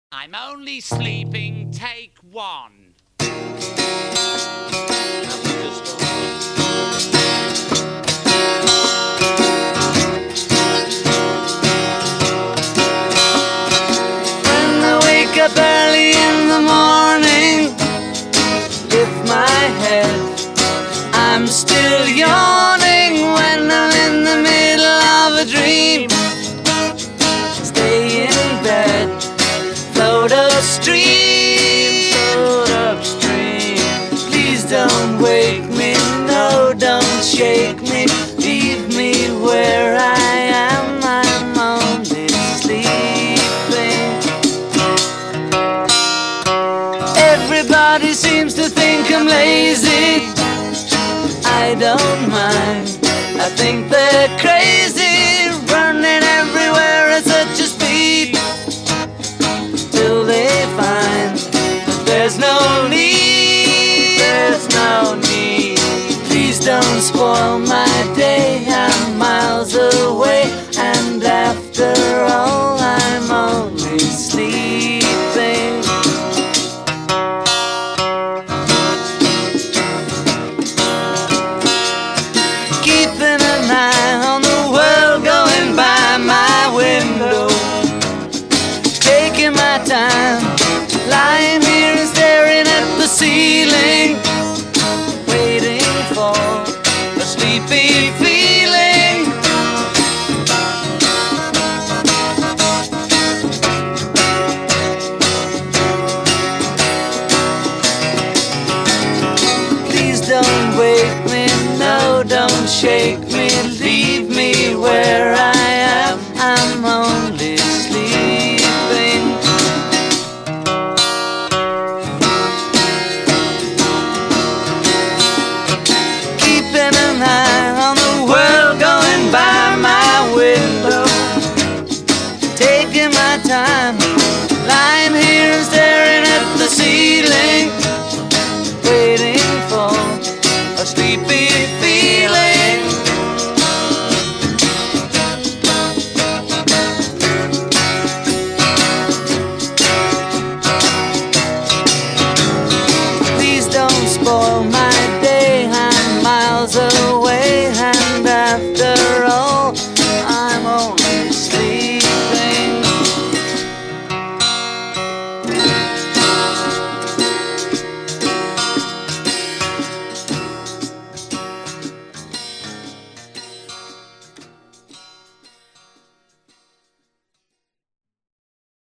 I'm only sleeping, take one. When I wake up early in the morning, lift my head, I'm still yawning. When I'm in the middle of a dream, stay in bed, float upstream, float upstream. Please don't wake me, no, don't shake me, leave me where I am, I'm only sleeping. Everybody seems to think I'm lazy, I don't mind, I think they're crazy, running everywhere at such a speed, till they find that there's no need, there's no need. Please don't spoil my day, I'm miles away, and after all I'm only sleeping. Keeping an eye on the world going by my window, taking my time, lying here and staring at the ceiling, waiting for a sleepy feeling. Please don't wake me, no, don't shake me, leave me where I am, I'm only sleeping. Keeping an eye on the world going by my window, taking my time, lying here and staring